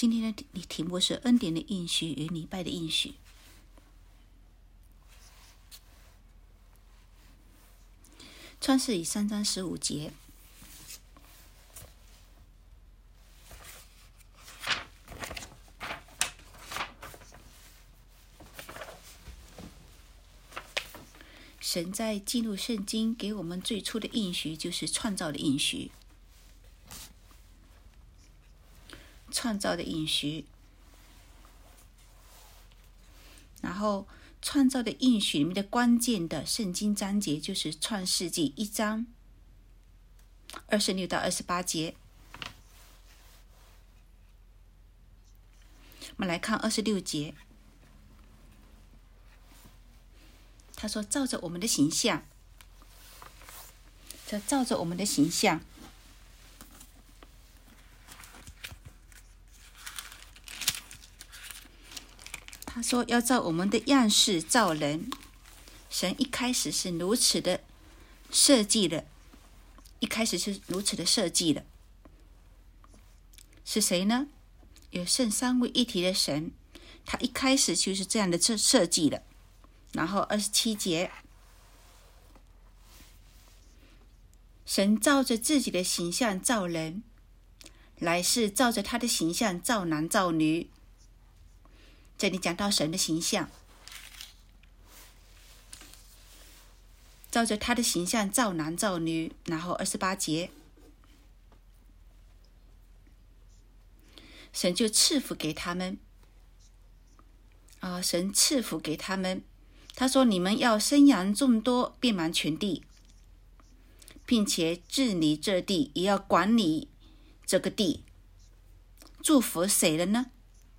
今天的题目是恩典的应许与礼拜的应许。创世记3章15节，神在进入圣经给我们最初的应许，就是创造的应许。创造的应许，然后创造的应许里面的关键的圣经章节就是创世纪1章26到28节。我们来看26节，他说照着我们的形象，照着我们的形象，他说要照我们的样式造人。神一开始是如此的设计了，是谁呢？有圣三位一体的神，他一开始就是这样的设计了。然后27节，神照着自己的形象造人，来世照着他的形象造男造女。这里讲到神的形象，照着他的形象造男造女。然后28节，神就赐福给他们，神赐福给他们。他说你们要生养众多，遍满全地，并且治理这地，也要管理这个地。祝福谁了呢？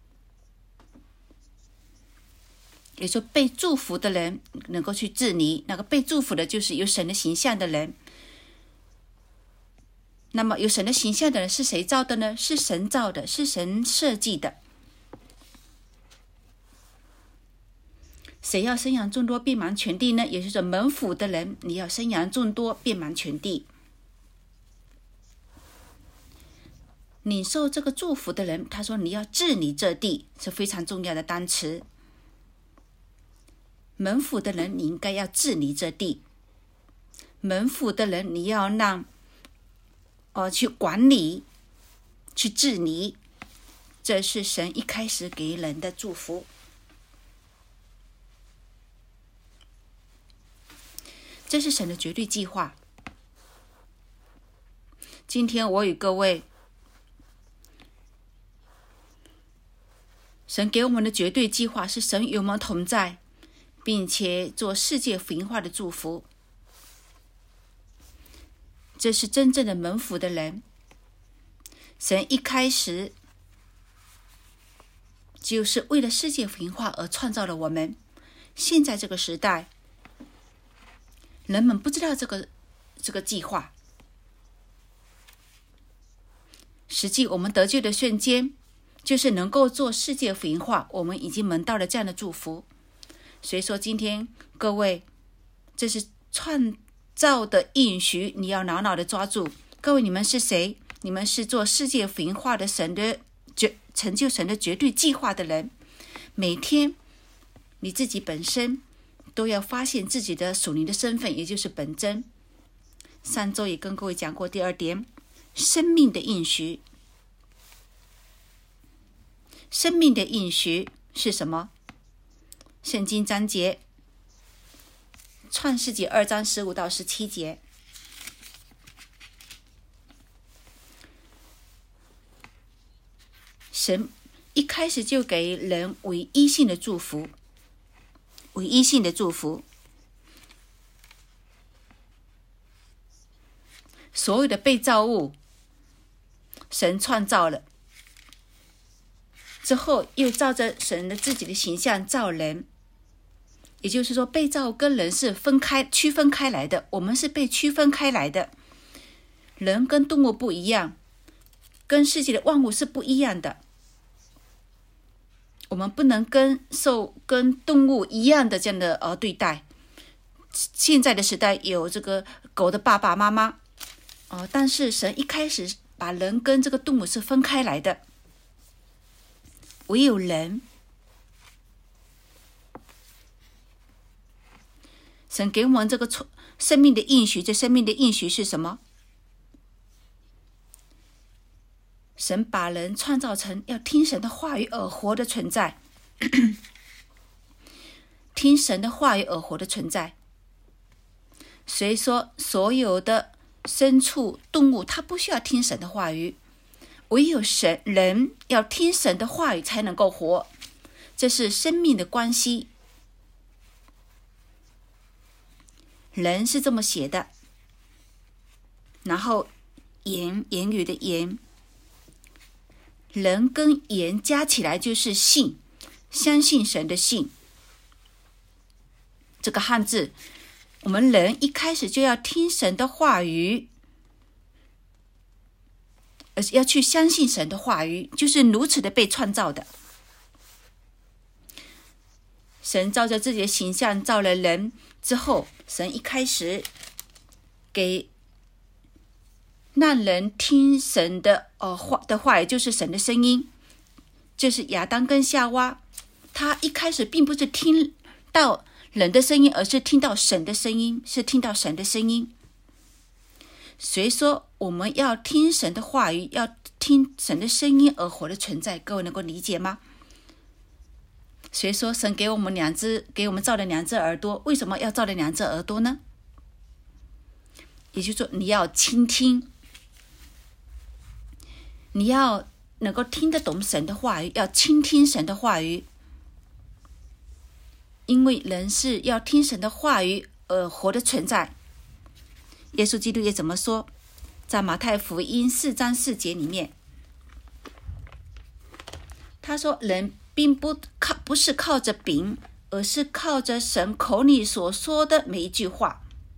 也说被祝福的人能够去治理，那个被祝福的就是有神的形象的人。那么有神的形象的人是谁造的呢？是神造的，是神设计的。谁要生养众多，遍满全地呢？也就是说门府的人，你要生养众多，遍满全地。领受这个祝福的人，他说你要治理这地，是非常重要的单词。门府的人，你应该要治理这地。门府的人，你要让去管理，去治理。这是神一开始给人的祝福。这是神的绝对计划。今天我与各位，神给我们的绝对计划是神与我们同在，并且做世界福音化的祝福。这是真正的门府的人。神一开始就是为了世界福音化而创造了我们。现在这个时代，人们不知道这个计划。实际我们得救的瞬间，就是能够做世界福音化，我们已经蒙到了这样的祝福。所以说今天各位，这是创造的应许，你要牢牢的抓住。各位，你们是谁？你们是做世界福音化的神的成就神的绝对计划的人。每天你自己本身都要发现自己的属灵的身份，也就是本真。上周也跟各位讲过第二点，生命的应许。生命的应许是什么？圣经章节，创世纪2章15到17节。神一开始就给人唯一性的祝福，唯一性的祝福。所有的被造物，神创造了之后，又照着神的自己的形象造人。也就是说，被造跟人是区分开来的，我们是被区分开来的。人跟动物不一样，跟世界的万物是不一样的。我们不能跟动物一样的这样的对待。现在的时代有这个狗的爸爸妈妈，但是神一开始把人跟这个动物是分开来的。 唯有人。神给我们这个生命的应许，这生命的应许是什么？神把人创造成要听神的话语而活的存在，听神的话语而活的存在。所以说，所有的牲畜、动物，它不需要听神的话语，唯有人要听神的话语才能够活，这是生命的关系。人是这么写的，然后言语的言，人跟言加起来就是信，相信神的信。这个汉字，我们人一开始就要听神的话语，要去相信神的话语，就是如此的被创造的。神照着自己的形象造了人之后，神一开始让人听神的话，也就是神的声音，就是亚当跟夏娃，他一开始并不是听到人的声音，而是听到神的声音，是听到神的声音。所以说，我们要听神的话语，要听神的声音而活的存在，各位能够理解吗？所以说，神给我们造了2只耳朵，为什么要造了2只耳朵呢？也就是说，你要倾听，你要能够听得懂神的话语，要倾听神的话语。因为人是要听神的话语而活的存在。耶稣基督也怎么说？在马太福音4章4节里面，他说人并不是靠着饼，而是靠着神口里所说的每一句话。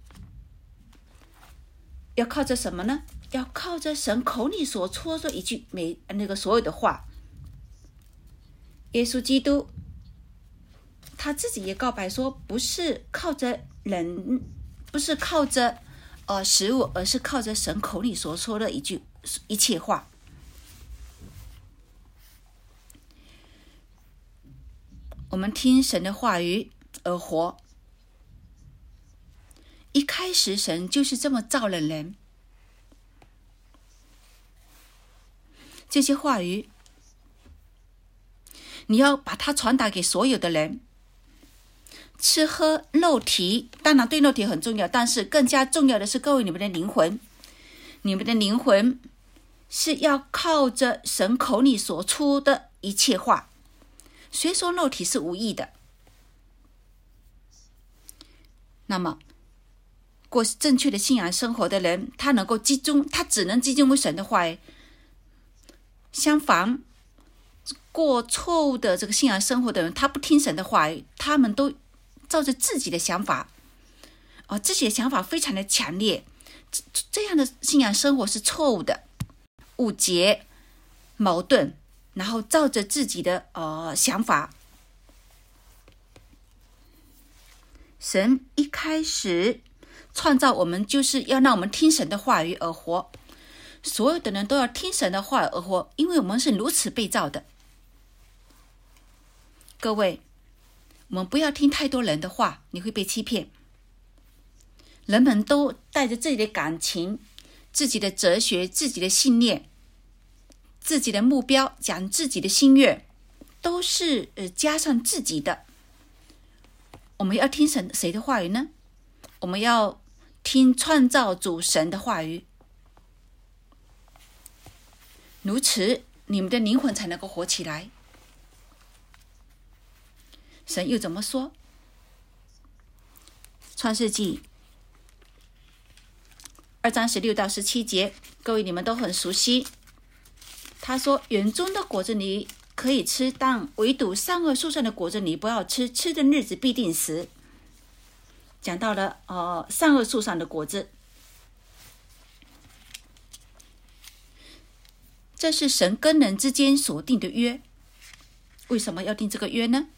要靠着什么呢？要靠着神口里所说的一句所有的话。耶稣基督他自己也告白说，不是靠着人，不是靠着食物，而是靠着神口里所说的一切话。我们听神的话语而活。一开始神就是这么造了人。这些话语你要把它传达给所有的人。吃喝肉体当然对肉体很重要，但是更加重要的是，各位，你们的灵魂。你们的灵魂是要靠着神口里所出的一切话。虽说肉体是无益的，那么过正确的信仰生活的人，他只能集中于神的话语。相反，过错误的这个信仰生活的人，他不听神的话语，他们都照着自己的想法，自己的想法非常的强烈，这样的信仰生活是错误的，误解、矛盾，然后照着自己的想法。神一开始创造我们，就是要让我们听神的话语而活。所有的人都要听神的话语而活，因为我们是如此被造的。各位，我们不要听太多人的话，你会被欺骗。人们都带着自己的感情、自己的哲学、自己的信念、自己的目标，讲自己的心愿，都是加上自己的。我们要听谁的话语呢？我们要听创造主神的话语。如此，你们的灵魂才能够活起来。神又怎么说？创世纪2章16到17节，各位你们都很熟悉。他说，园中的果子你可以吃，但唯独善恶树上的果子你不要吃，吃的日子必定死。讲到了善恶树上的果子，这是神跟人之间所定的约。为什么要定这个约呢？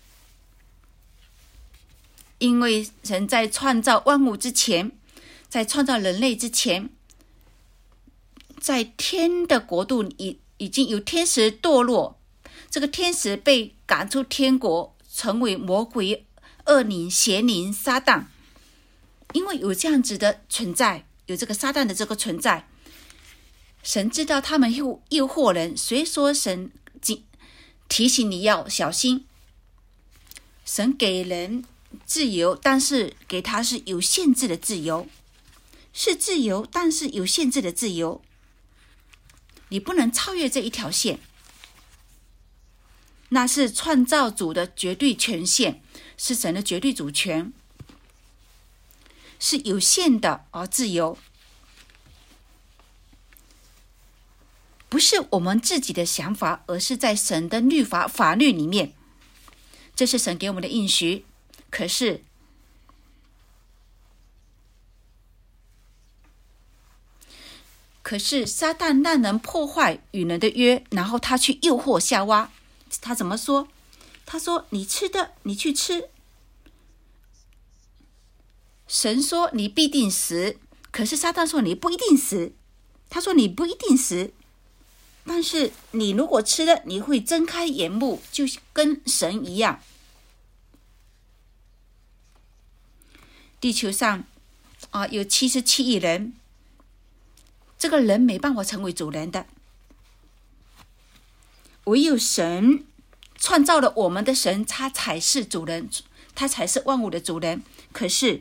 因为神在创造万物之前，在创造人类之前，在天的国度已经有天使堕落， 这个天使被赶出天国，成为魔鬼、恶灵、邪灵、撒旦。因为有这样子的存在，有这个撒旦的这个存在，神知道他们诱惑人，所以说神提醒你要小心。神给人自由，但是给他是有限制的自由，是自由，但是有限制的自由。你不能超越这一条线，那是创造主的绝对权限，是神的绝对主权，是有限的自由，不是我们自己的想法，而是在神的律法法律里面，这是神给我们的应许。可是撒旦让人破坏与人的约，然后他去诱惑夏娃。他怎么说？他说你吃的你去吃，神说你必定死，可是撒旦说你不一定死。他说你不一定死，但是你如果吃了，你会睁开眼目，就跟神一样。地球上有77亿人，这个人没办法成为主人的，唯有神创造了我们的神，他才是主人，他才是万物的主人。可是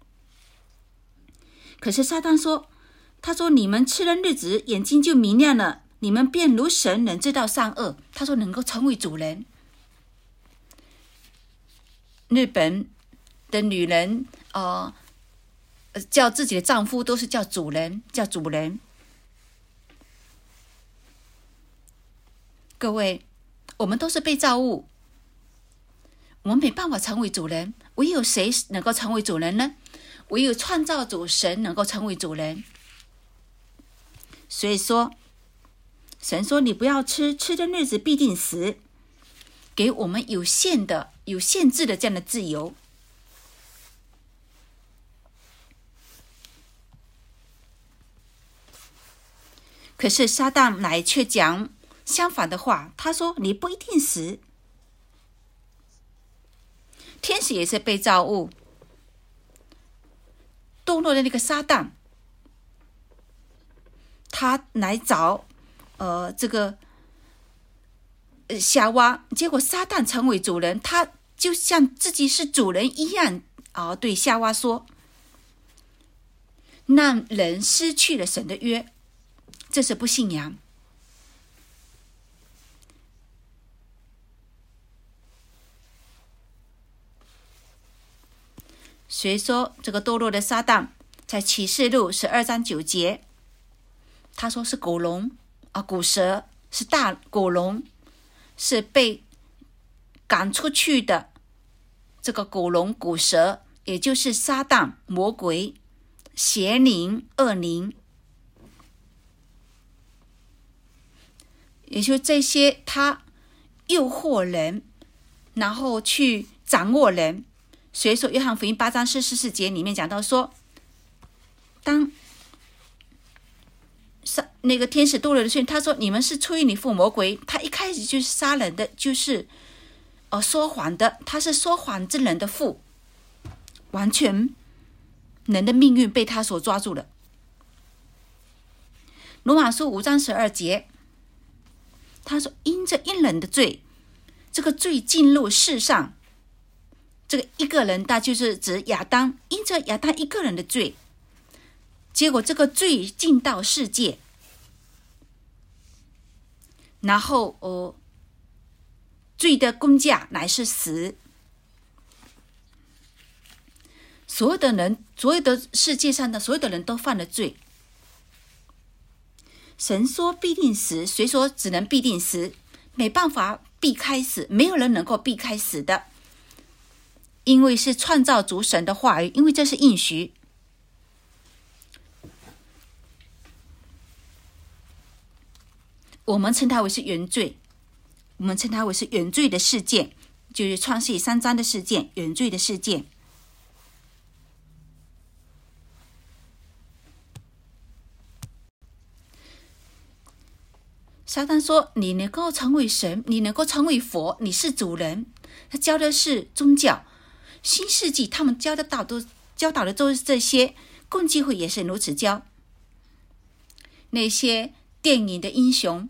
撒旦说，他说你们吃了日子，眼睛就明亮了，你们便如神，能知道善恶。他说能够成为主人。日本的女人叫自己的丈夫都是叫主人，叫主人。各位，我们都是被造物，我们没办法成为主人，唯有谁能够成为主人呢？唯有创造主神能够成为主人。所以说神说你不要吃，吃的日子必定死，给我们有限制的这样的自由。可是撒旦来却讲相反的话，他说你不一定死。天使也是被造物，堕落的那个撒旦，他来找这个夏娃，结果撒旦成为主人，他就像自己是主人一样对夏娃说，让人失去了神的约，这是不信仰。所以说这个堕落的撒旦在启示录12章9节，他说是狗龙古蛇，是大狗龙，是被赶出去的这个狗龙古蛇，也就是撒旦、魔鬼、邪灵、恶灵，也就这些他诱惑人，然后去掌握人。所以说约翰福音8章44节里面讲到说，当那个天使堕落的时候，他说你们是出于你父魔鬼，他一开始就是杀人的，就是说谎的，他是说谎之人的父，完全人的命运被他所抓住了。罗马书5章12节，他说因着一人的罪，这个罪进入世上，这个一个人他就是指亚当，因着亚当一个人的罪，结果这个罪进到世界，然后罪的工价乃是死。所有的人，所有的世界上的所有的人都犯了罪。神说必定死，谁说只能必定死？没办法避开死，没有人能够避开死的，因为是创造主神的话语，因为这是应许。我们称它为是原罪，我们称它为是原罪的事件，就是创世记3章的事件，原罪的事件。 撒旦说你能够成为神，你能够成为佛，你是主人。他教的是宗教。新世纪他们教导的都是这些，共济会也是如此教。那些电影的英雄，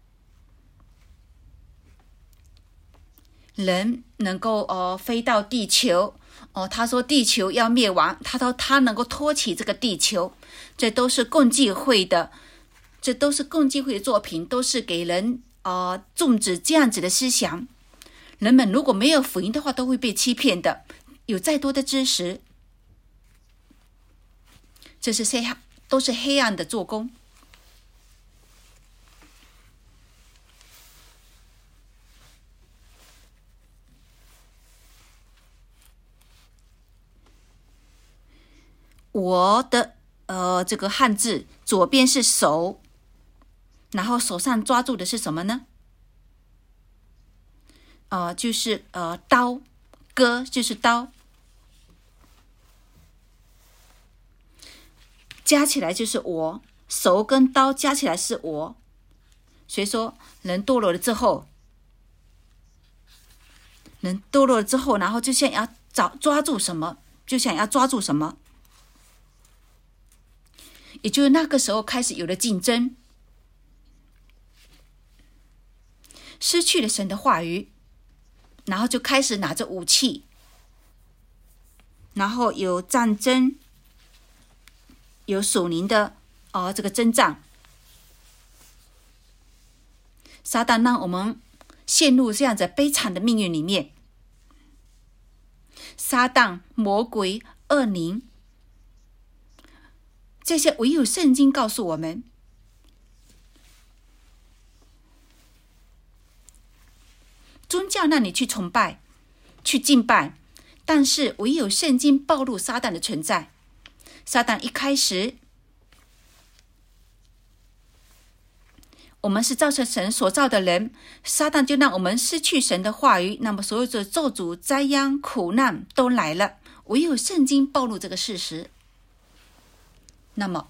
人能够飞到地球，他说地球要灭亡，他说他能够托起这个地球，这都是共济会的作品，都是给人种植这样子的思想。人们如果没有福音的话，都会被欺骗的。有再多的知识，这是都是黑暗的做工。我的这个汉字左边是手，然后手上抓住的是什么呢？就是刀，割就是刀，加起来就是我，手跟刀加起来是我。所以说人堕落了之后，然后就想要抓住什么，也就是那个时候开始有了竞争，失去了神的话语，然后就开始拿着武器，然后有战争，有属灵的这个征战。撒旦让我们陷入这样子悲惨的命运里面。撒旦、魔鬼、恶灵，这些唯有圣经告诉我们。宗教让你去崇拜、去敬拜，但是唯有圣经暴露撒旦的存在。撒旦一开始，我们是照着神所造的人，撒旦就让我们失去神的话语，那么所有的咒诅、灾殃、苦难都来了。唯有圣经暴露这个事实。那么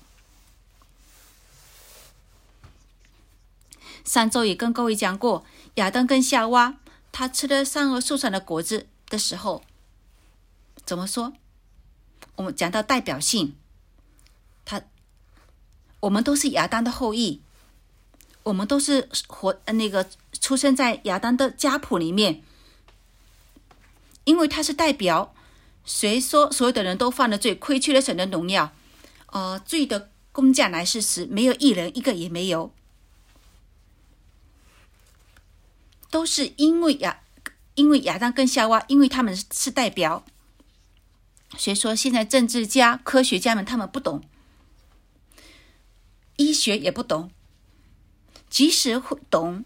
上周也跟各位讲过，亚当跟夏娃他吃了善恶树上的果子的时候怎么说？我们讲到代表性，我们都是亚当的后裔，我们都是出生在亚当的家谱里面，因为他是代表。谁说所有的人都犯了罪，亏缺了神的荣耀？罪的工价乃是死，没有一人，一个也没有。都是因为亚当跟夏娃，因为他们是代表。所以说现在政治家、科学家们他们不懂，医学也不懂，即使会懂，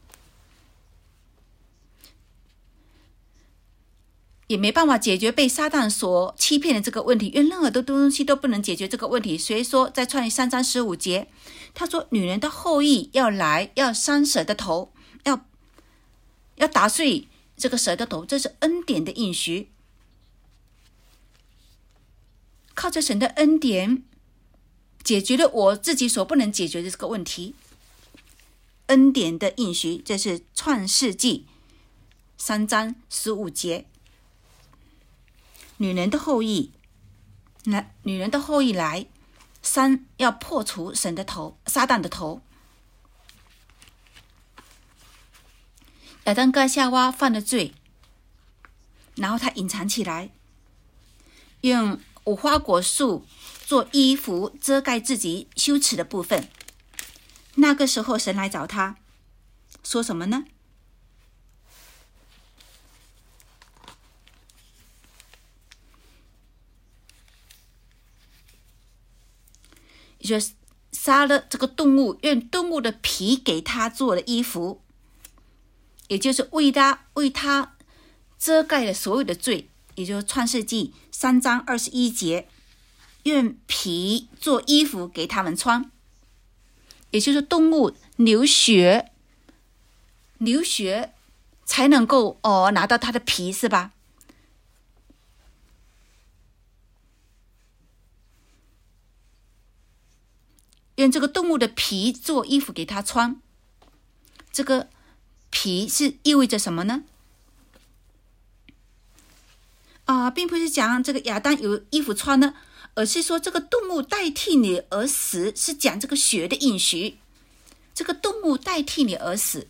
也没办法解决被撒旦所欺骗的这个问题，因为任何的东西都不能解决这个问题。所以说在创世3章15节，他说女人的后裔要来，要伤蛇的头，要打碎这个蛇的头，这是恩典的应许。靠着神的恩典解决了我自己所不能解决的这个问题。恩典的应许，这是创世纪3章15节。女人的后裔来，要破除神的头，撒旦的头。亚当跟夏娃犯了罪，然后他隐藏起来，用无花果树做衣服遮盖自己羞耻的部分。那个时候神来找他，说什么呢？也就是杀了这个动物，用动物的皮给他做了衣服，也就是为他遮盖了所有的罪。也就是创世纪3章21节，用皮做衣服给他们穿，也就是动物流血才能够拿到它的皮，是吧？用这个动物的皮做衣服给他穿。 这个皮是意味着什么呢？并不是讲这个亚当有衣服穿呢，而是说这个动物代替你而死，是讲这个血的应许。这个动物代替你而死。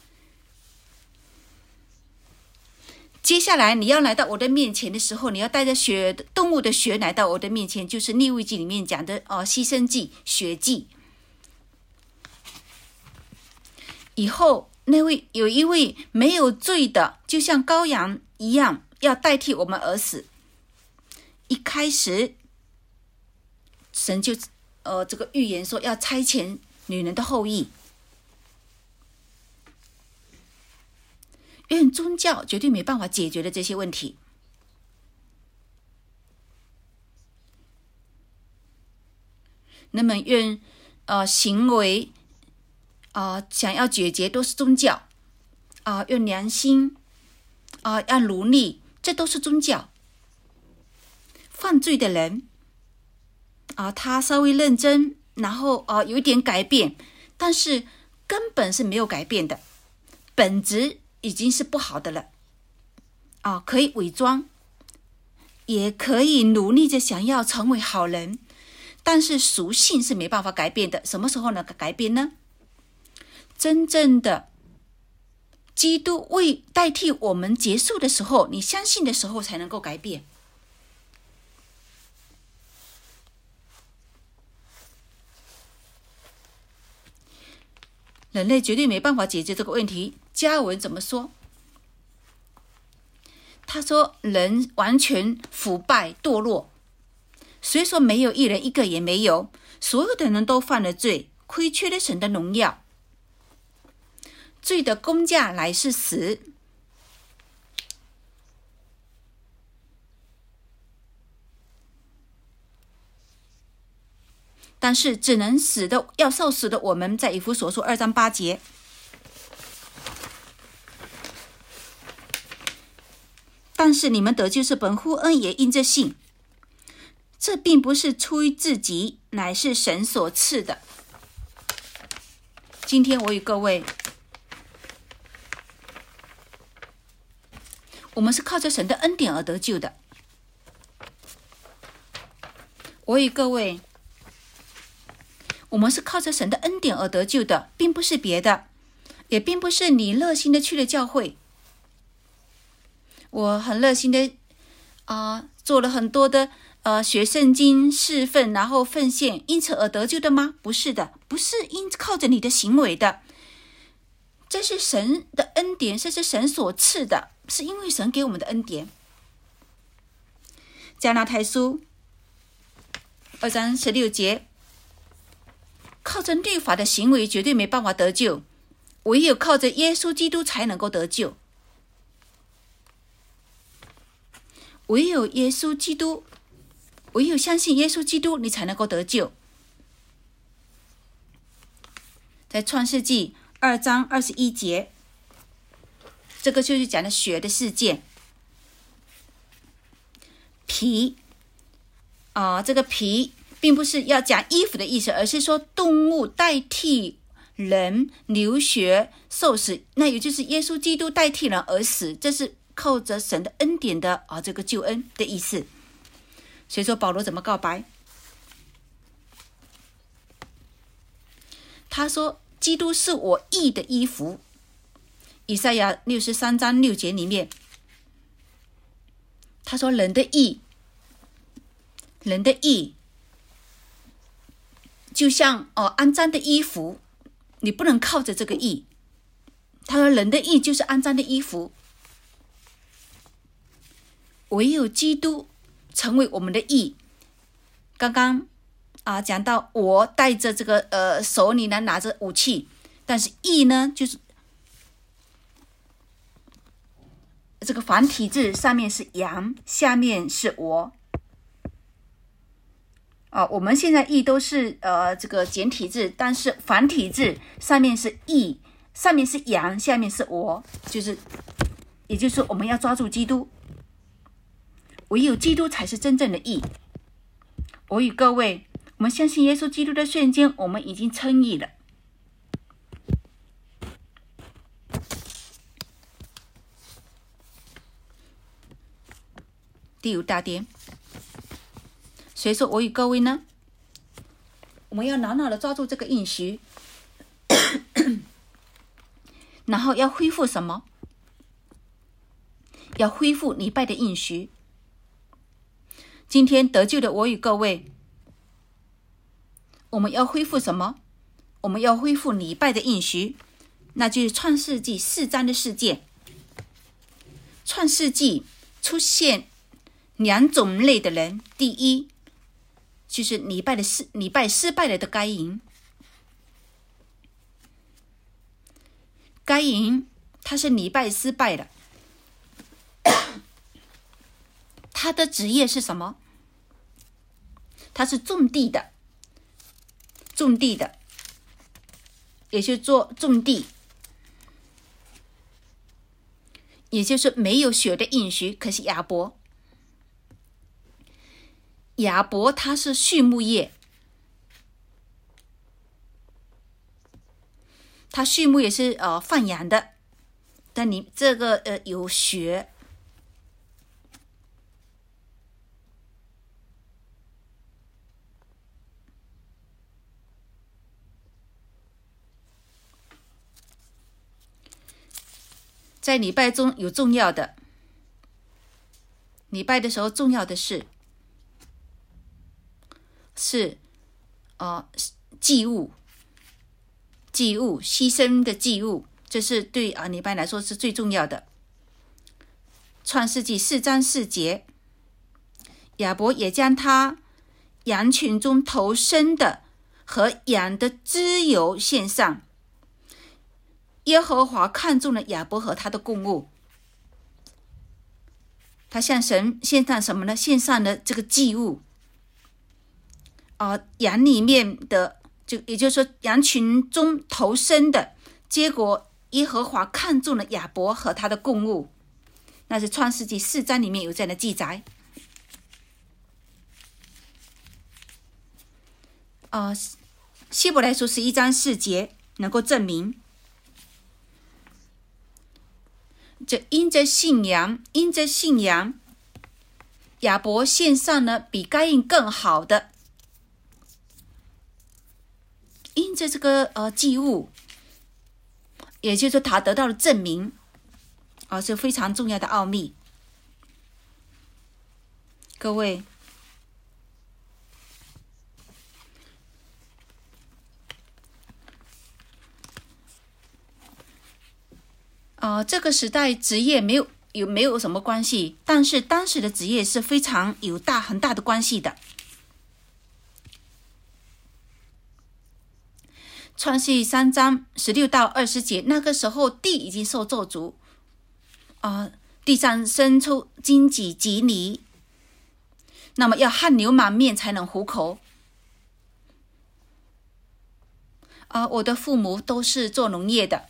接下来你要来到我的面前的时候，你要带着动物的血来到我的面前，就是利未记里面讲的牺牲祭、血祭。以后有一位没有罪的，就像羔羊一样，要代替我们而死。一开始神就这个预言说要差遣女人的后裔。愿宗教绝对没办法解决的这些问题。那么愿行为想要解决都是宗教用良心要努力，这都是宗教。犯罪的人他稍微认真，然后有一点改变，但是根本是没有改变的，本质已经是不好的了可以伪装，也可以努力着想要成为好人，但是属性是没办法改变的。什么时候能改变呢？真正的基督为代替我们结束的时候，你相信的时候才能够改变。人类绝对没办法解决这个问题。加尔文怎么说？他说人完全腐败堕落，所以说没有一人，一个也没有，所有的人都犯了罪，亏缺了神的荣耀。罪的工价乃是死，但是只能死的，要受死的，我们在以弗所书2章8节。但是你们得救是本乎恩，也因着信。这并不是出于自己，乃是神所赐的。今天我与各位，我们是靠着神的恩典而得救的。我与各位，我们是靠着神的恩典而得救的，并不是别的，也并不是你热心的去了教会。我很热心的做了很多的学圣经侍奉，然后奉献，因此而得救的吗？不是的，不是靠着你的行为的，这是神的恩典，这是神所赐的，是因为神给我们的恩典。加拉太书2章16节，靠着律法的行为绝对没办法得救，唯有靠着耶稣基督才能够得救。唯有耶稣基督，唯有相信耶稣基督，你才能够得救。在创世纪2章21节，这个就是讲的血的事件。皮这个皮并不是要讲衣服的意思，而是说动物代替人流血受死，那也就是耶稣基督代替人而死，这是靠着神的恩典的这个救恩的意思。所以说保罗怎么告白？他说基督是我义的衣服。以赛亚63章6节里面，他说人的义就像肮脏的衣服，你不能靠着这个义。他说人的义就是肮脏的衣服，唯有基督成为我们的义。刚刚讲到我带着这个手里呢拿着武器，但是义呢就是这个繁体字上面是羊，下面是我。我们现在义都是这个简体字，但是繁体字上面是义，上面是羊，下面是我，也就是说我们要抓住基督，唯有基督才是真正的义。我与各位，我们相信耶稣基督的瞬间，我们已经称义了。 第5大点。所以说我与各位呢，我们要牢牢的抓住这个应许，然后要恢复什么？要恢复礼拜的应许。今天得救的我与各位，我们要恢复什么？我们要恢复礼拜的应许，那就是创世纪4章的事件。创世纪出现2种类的人，第一就是礼拜失败了的该隐。该隐他是礼拜失败了，他的职业是什么？他是种地的，也就是做种地，也就是没有血的应许。可是亚伯他是畜牧业，他畜牧也是放羊的，但你这个有血。在礼拜中有重要的，礼拜的时候重要的是祭物，牺牲的祭物，这是对礼拜来说是最重要的。创世纪4章4节，亚伯也将他羊群中头生的和羊的脂油献上。耶和华看中了亚伯和他的供物，他向神献上什么呢？献上了这个祭物。羊里面的，也就是说羊群中头生的，结果耶和华看中了亚伯和他的供物，那是创世纪4章里面有这样的记载。希伯来书11章4节能够证明，这因着信仰，亚伯献上了比该隐更好的，因着这个祭物，也就是他得到了证明，是非常重要的奥秘。各位，这个时代职业没有什么关系，但是当时的职业是非常有很大的关系的。创世记3章16到20节，那个时候地已经受咒诅，地上生出荆棘棘藜，那么要汗流满面才能糊口。我的父母都是做农业的，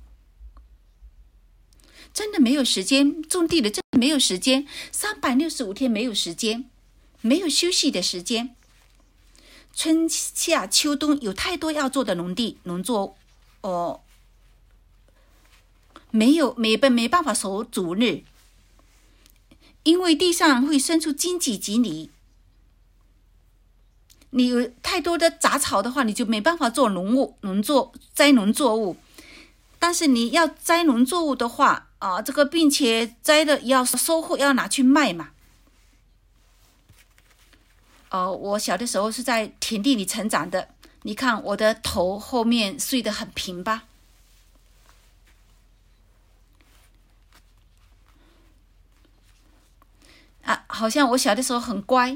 真的没有时间种地的，真的没有时间，365天没有时间，没有休息的时间。春夏秋冬有太多要做的农作，没办法守主日，因为地上会生出荆棘棘藜。你有太多的杂草的话，你就没办法做栽农作物。但是你要栽农作物的话，这个并且摘了要收获，要拿去卖嘛。我小的时候是在田地里成长的，你看我的头后面睡得很平吧。好像我小的时候很乖，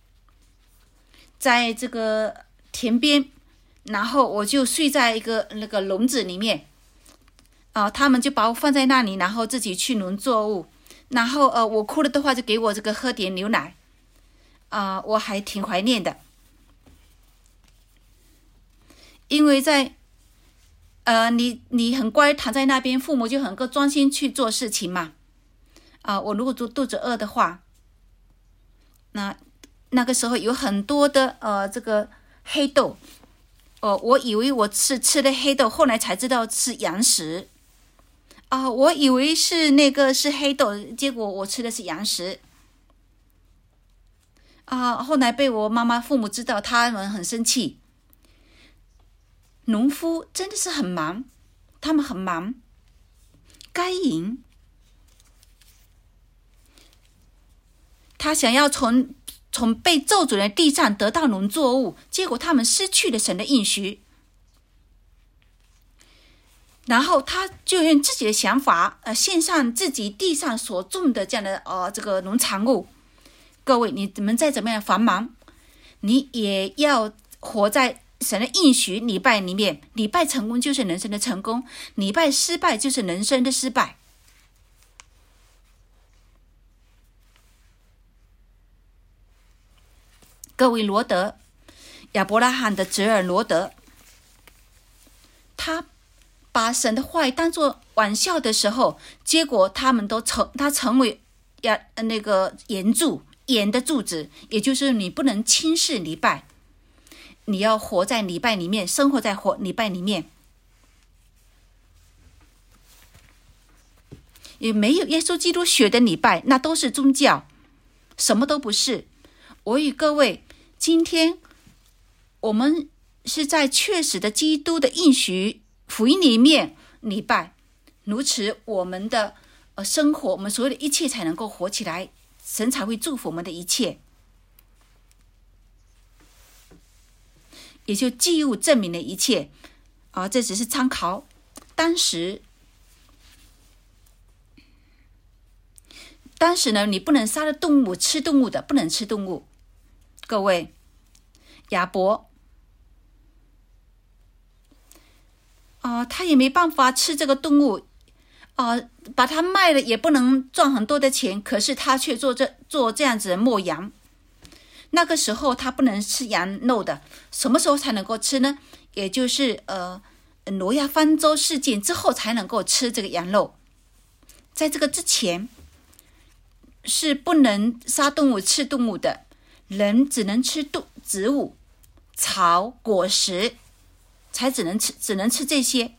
在这个田边，然后我就睡在一个那个笼子里面，他们就把我放在那里，然后自己去农作物，然后我哭了的话就给我这个喝点牛奶，我还挺怀念的，因为在你很乖躺在那边，父母就很够专心去做事情嘛。我如果肚子饿的话，那个时候有很多的这个黑豆，我以为我吃了黑豆，后来才知道是羊食。我以为是黑豆，结果我吃的是羊食。 后来被我妈妈父母知道，他们很生气。农夫真的是很忙，他们很忙。该隐他想要从被咒诅的地上得到农作物，结果他们失去了神的应许，然后他就用自己的想法献上自己地上所种的这样的这个农产物。各位，你们再怎么样繁忙，你也要活在神的应许礼拜里面。礼拜成功就是人生的成功，礼拜失败就是人生的失败。各位，罗德，亚伯拉罕的侄儿罗德，他把神的话语当作玩笑的时候，结果他成为那个盐的柱子，也就是你不能轻视礼拜，你要活在礼拜里面，生活在礼拜里面。也没有耶稣基督血的礼拜，那都是宗教，什么都不是。我与各位，今天我们是在确实的基督的应许福音里面礼拜，如此我们的生活，我们所有的一切才能够活起来，神才会祝福我们的一切。也就祭物证明了一切这只是参考。当时呢，你不能杀了动物，吃动物的不能吃动物。各位，亚伯他也没办法吃这个动物把它卖了也不能赚很多的钱，可是他却做这样子的牧羊。那个时候他不能吃羊肉的，什么时候才能够吃呢？也就是挪亚方舟事件之后才能够吃这个羊肉。在这个之前是不能杀动物吃动物的，人只能吃植物、草、果实，才只能吃这些。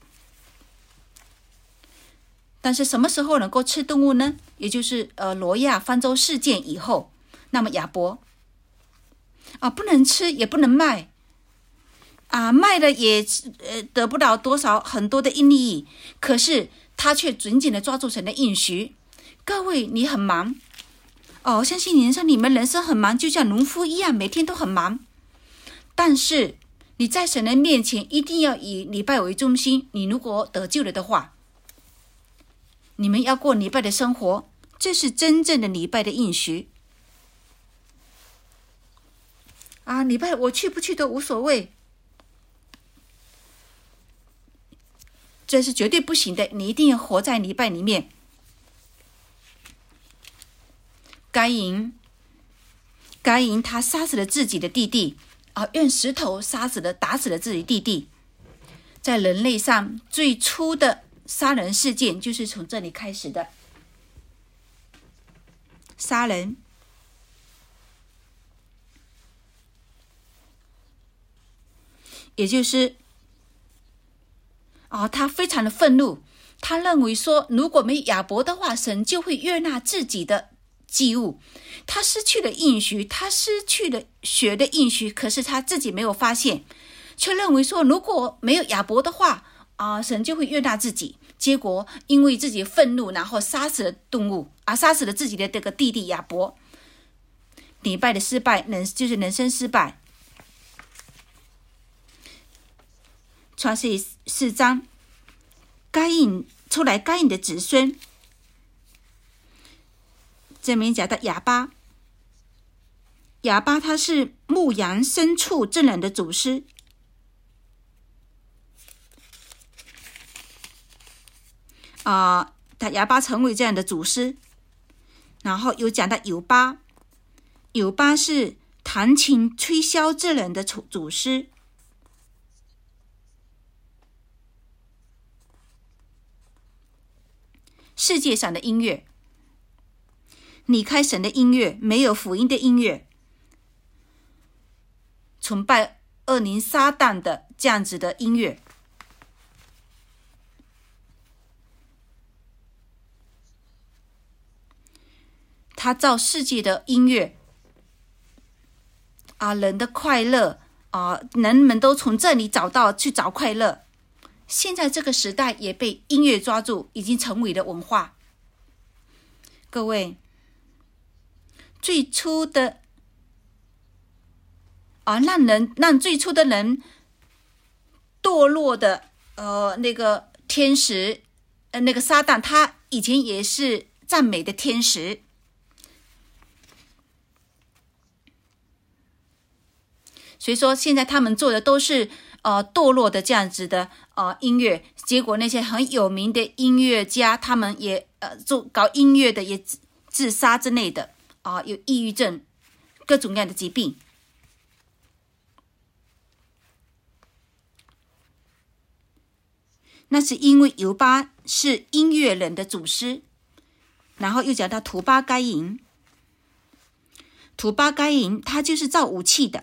但是什么时候能够吃动物呢？也就是挪亚方舟事件以后，那么亚伯不能吃也不能卖卖了也得不到很多的利益，可是他却紧紧的抓住神的应许。各位，你很忙相信你们人生很忙，就像农夫一样，每天都很忙。但是你在神的面前一定要以礼拜为中心。你如果得救了的话，你们要过礼拜的生活，这是真正的礼拜的应许礼拜我去不去都无所谓，这是绝对不行的。你一定要活在礼拜里面。该隐他杀死了自己的弟弟用石头打死了自己弟弟。在人类上最初的杀人事件就是从这里开始的。杀人也就是他非常的愤怒，他认为说如果没有亚伯的话，神就会悦纳自己的祭物。他失去了应许，他失去了血的应许，可是他自己没有发现，却认为说如果没有亚伯的话神就会悦纳自己。结果因为自己愤怒，然后杀死了动物杀死了自己的这个弟弟亚伯。礼拜的失败就是人生失败。创世记4章，该隐的子孙，这边讲到亚巴他是牧羊牲畜证人的祖师。亚巴成为这样的祖师。然后又讲到友巴是弹琴吹箫之人的祖师。世界上的音乐，离开神的音乐，没有福音的音乐，崇拜恶灵撒旦的这样子的音乐，他造世界的音乐人的快乐人们都从这里去找快乐。现在这个时代也被音乐抓住，已经成为了文化。各位，最初的让最初的人堕落的那个天使那个撒旦，他以前也是赞美的天使。所以说现在他们做的都是堕落的这样子的音乐，结果那些很有名的音乐家，他们也搞音乐的也自杀之类的有抑郁症，各种各样的疾病。那是因为犹巴是音乐人的祖师。然后又讲到土巴该营，土巴该营他就是造武器的，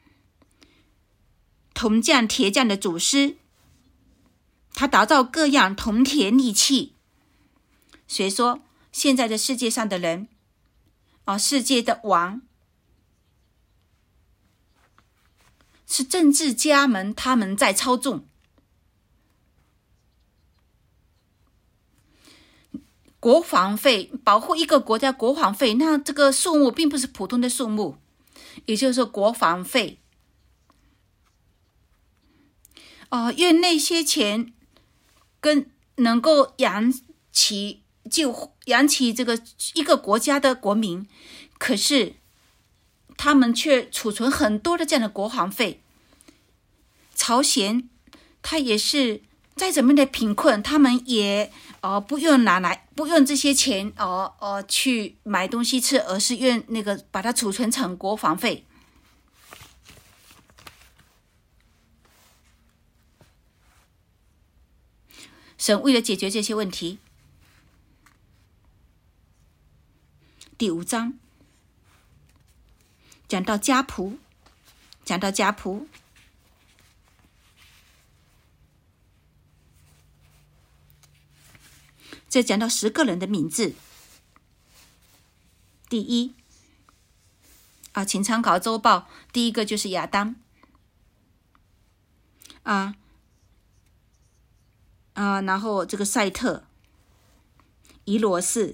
铜匠铁匠的祖师，他打造各样铜铁利器。所以说现在的世界上的人世界的王是政治家们，他们在操纵。国防费，保护一个国家国防费，那这个数目并不是普通的数目，也就是说国防费愿那些钱能够养起这个一个国家的国民，可是他们却储存很多的这样的国防费。朝鲜他也是再怎么的贫困，他们也不用这些钱去买东西吃，而是愿那个把它储存成国防费。神为了解决这些问题，第5章讲到家仆，这讲到10个人的名字。第一请参考周报，第一个就是亚当然后这个赛特、以罗士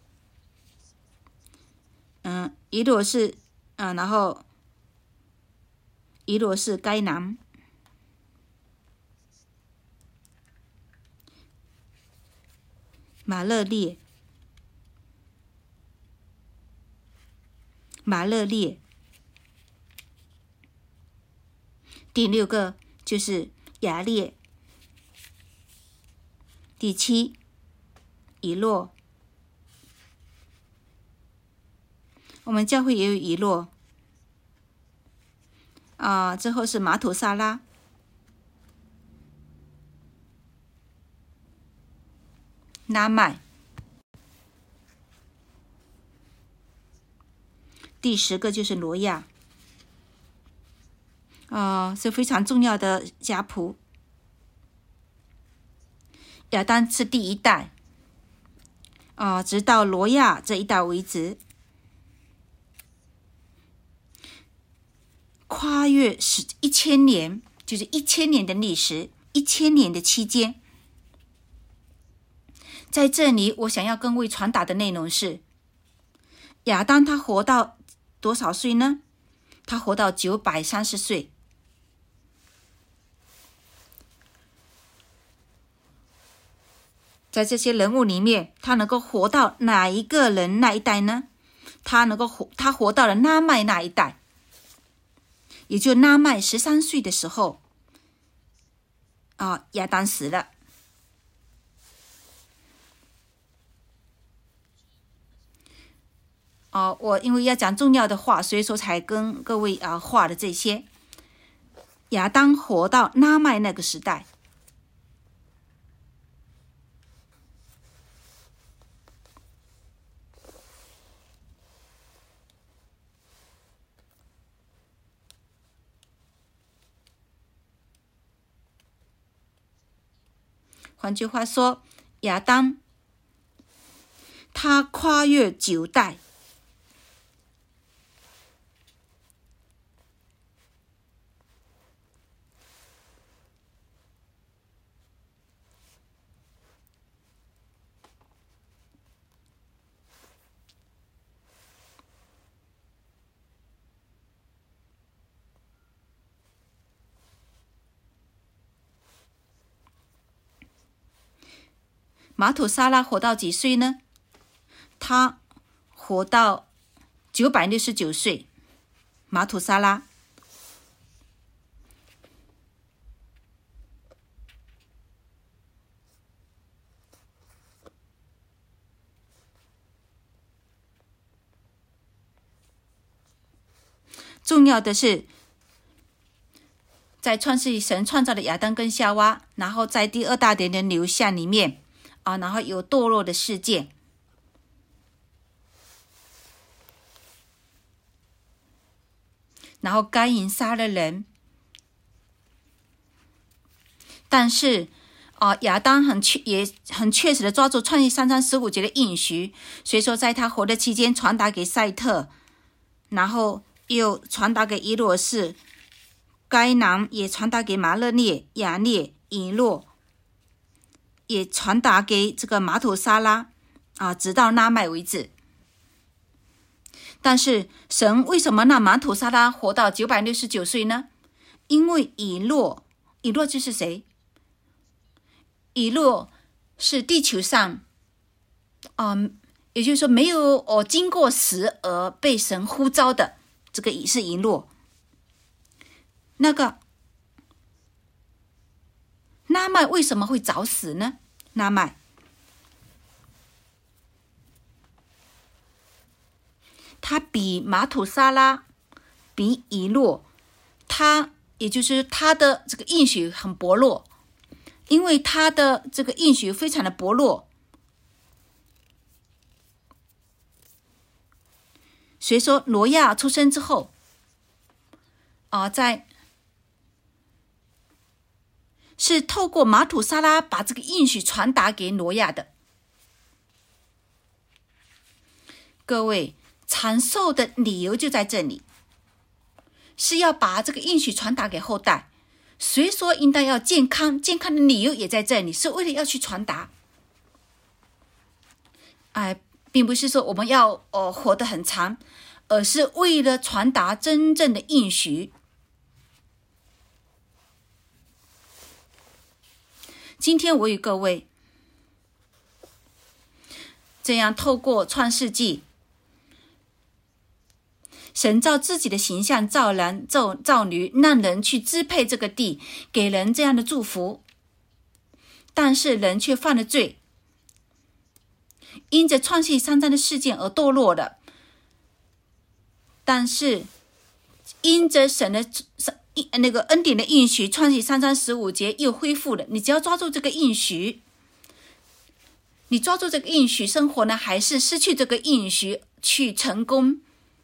然后以罗士该南、马勒列，第6个就是雅列，第7以诺，我们教会也有以诺之后是马土萨拉，拉麦，第10个就是罗亚是非常重要的家仆。亚当是第1代直到罗亚这一代为止，跨越1000年，就是1000年的历史，1000年的期间。在这里我想要跟各位传达的内容是，亚当他活到多少岁呢？他活到930岁。在这些人物里面，他能够活到哪一个人那一代呢？他活到了拉麦那一代，也就拉麦13岁的时候亚当死了。我因为要讲重要的话，所以说才跟各位画的这些。亚当活到拉麦那个时代。换句话说，亚当他跨越9代， 马土沙拉活到几岁呢？他活到969岁。马土沙拉。重要的是，在创世纪神创造的亚当跟夏娃，然后在第二大点的流向里面然后有堕落的事件。然后该隐杀了人，但是亚当也很确实的抓住创世3章15节的应许，所以说在他活的期间传达给赛特，然后又传达给以罗士，该男也传达给马勒列、亚列、以诺，也传达给这个马土沙拉直到拉麦为止。但是神为什么让马土沙拉活到969岁呢？因为以诺就是谁？以诺是地球上也就是说没有经过死而被神呼召的，这个是以诺。那个拉麦为什么会早死呢？拉麦他比马土沙拉，比以诺，也就是他的这个应许很薄弱，因为他的这个应许非常的薄弱，所以说挪亚出生之后是透过马土沙拉把这个应许传达给挪亚的。各位，长寿的理由就在这里，是要把这个应许传达给后代。所以说应当要健康，健康的理由也在这里，是为了要去传达。并不是说我们要活得很长，而是为了传达真正的应许。今天我与各位这样透过创世纪，神照自己的形象造人造女，让人去支配这个地，给人这样的祝福。但是人却犯了罪，因着创世3章的事件而堕落了。但是因着神的那个恩典的应许，创世3章15节又恢复了。你只要抓住这个应许，你抓住这个应许生活呢，还是失去这个应许去成功？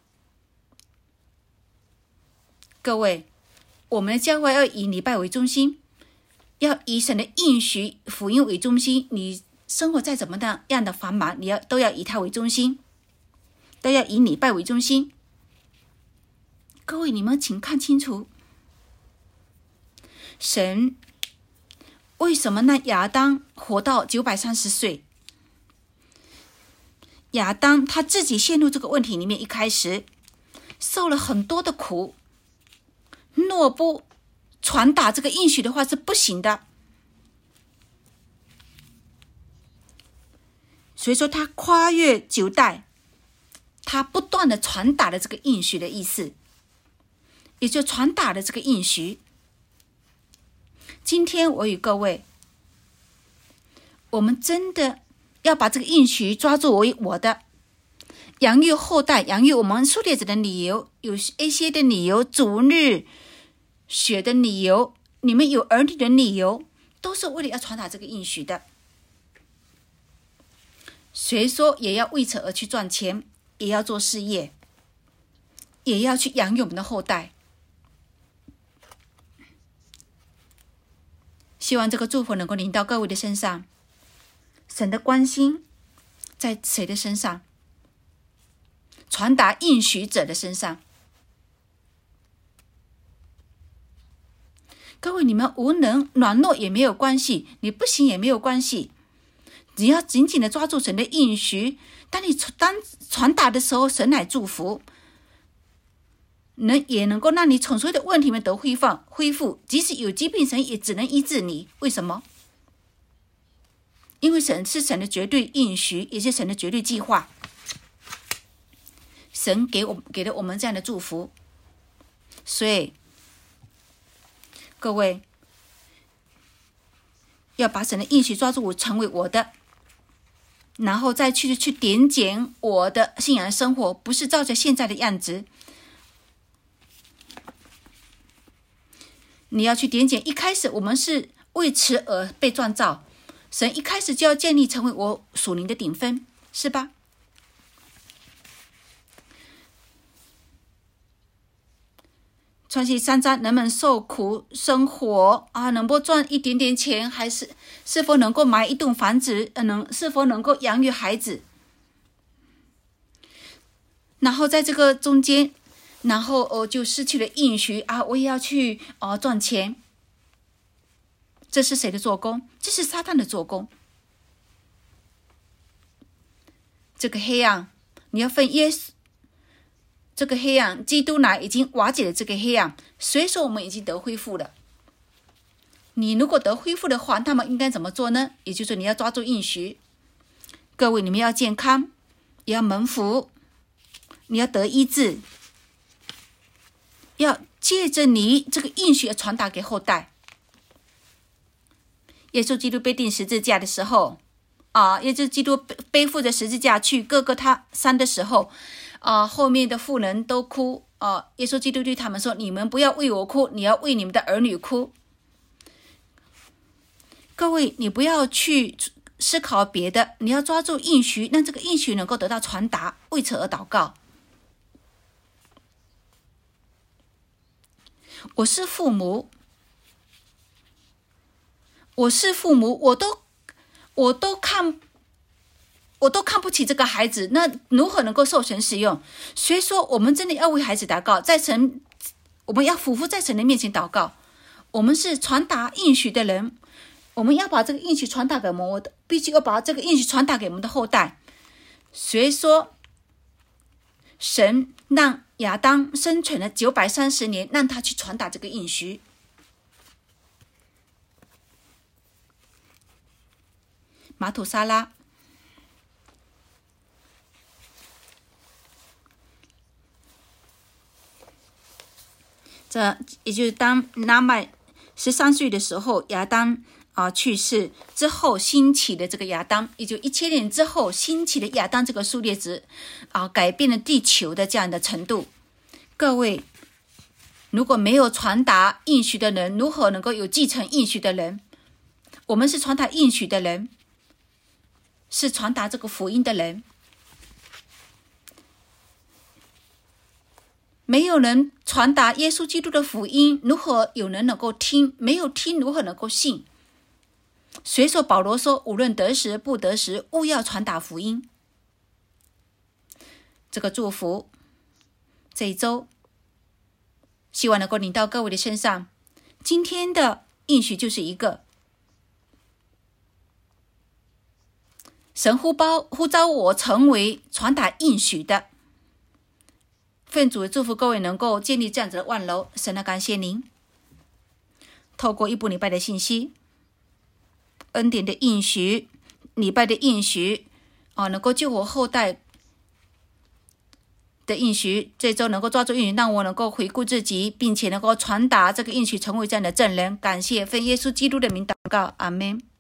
各位，我们的教会要以礼拜为中心，要以神的应许福音为中心。你生活再怎么样的繁忙，都要以它为中心，都要以礼拜为中心。各位，你们请看清楚，神为什么让亚当活到930岁？亚当他自己陷入这个问题里面，一开始受了很多的苦，若不传达这个应许的话是不行的。所以说他跨越9代，他不断的传达了这个应许的意思，也就传达了这个应许。今天我与各位，我们真的要把这个应许抓住为我的，养育后代，养育我们数列者的理由，有一些的理由，主日学的理由，你们有儿女的理由，都是为了要传达这个应许的。所以说也要为此而去赚钱，也要做事业，也要去养育我们的后代。希望这个祝福能够临到各位的身上。神的关心在谁的身上？传达应许者的身上。各位，你们无能软弱也没有关系，你不行也没有关系，只要紧紧的抓住神的应许，当你传达的时候，神来祝福，也能够让你从所有的问题们都恢复。即使有疾病，神也只能医治你。为什么？ 因为神是神的绝对应许，也是神的绝对计划。神给了我们这样的祝福，所以各位要把神的应许抓住，成为我的，然后再去点检我的信仰生活，不是照着现在的样子。你要去点检，一开始我们是为此而被创造，神一开始就要建立成为我属灵的顶峰，是吧？创世3章，人们受苦生活啊，能够赚一点点钱，还是否能够买一栋房子，是否能够养育孩子？然后在这个中间，然后就失去了应许啊！我也要去赚钱，这是谁的做工？这是撒旦的做工。这个黑暗，你要分耶稣。这个黑暗，基督来已经瓦解了这个黑暗，所以说我们已经得恢复了。你如果得恢复的话，那么应该怎么做呢？也就是说你要抓住应许。各位，你们要健康，也要蒙福，你要得医治，要借着你这个应许传达给后代。耶稣基督被钉十字架的时候耶稣基督背负着十字架去各个他山的时候后面的妇人都哭耶稣基督对他们说，你们不要为我哭，你要为你们的儿女哭。各位，你不要去思考别的，你要抓住应许，让这个应许能够得到传达，为此而祷告。我是父母，我都看不起这个孩子，那如何能够受神使用？所以说我们真的要为孩子祷告，我们要俯伏在神的面前祷告。我们是传达应许的人，我们要把这个应许传达给我们，必须要把这个应许传达给我们的后代。所以说神让亚当生存了930年，让他去传达这个应许。马土沙拉，这也就是当拉麦13岁的时候，亚当去世之后兴起的这个亚当，也就1000年之后兴起的亚当这个数列值改变了地球的这样的程度。各位，如果没有传达应许的人，如何能够有继承应许的人？我们是传达应许的人，是传达这个福音的人。没有人传达耶稣基督的福音，如何有人能够听？没有听，如何能够信？所以说保罗说，无论得时不得时，务要传达福音。这个祝福这一周希望能够临到各位的身上。今天的应许就是一个，神呼召我成为传达应许的。奉主祝福各位能够建立这样子的万楼。神感谢您，透过一部礼拜的信息，恩典的应许，礼拜的应许能够救我后代的应许，这周能够抓住应许，让我能够回顾自己，并且能够传达这个应许，成为这样的证人。感谢奉耶稣基督的名祷告，阿们。